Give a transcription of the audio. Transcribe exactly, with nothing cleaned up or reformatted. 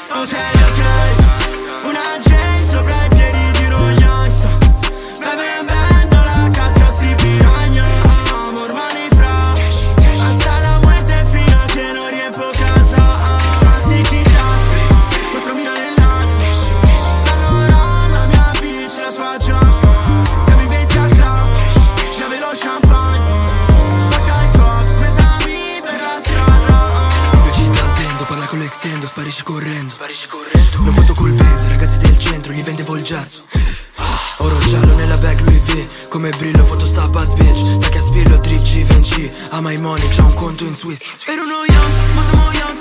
Ok, ok, una J sopra i piedi di uno youngster. Beve in bendo la caccia sti piranha. Amor mani fra, hasta la muerte fino a che non riempo casa. Sticky task, quattromila nell'alto. Stanno là, la mia bitch, la sua giacca. Siamo in venti al club, giave lo champagne. Spacca i cops, pesami per la strada. Ci sta attento, parla con l'extendo, sparisci correndo, sparisci correndo. L'ho fatto col benzo, ragazzi del centro, gli vendevo il jazz. Oro giallo nella bag Louis V, come brillo foto sta bad bitch. Da che aspirlo drip Givenchy, ama i money, c'ha un conto in Swiss. Ero uno young, ma siamo young.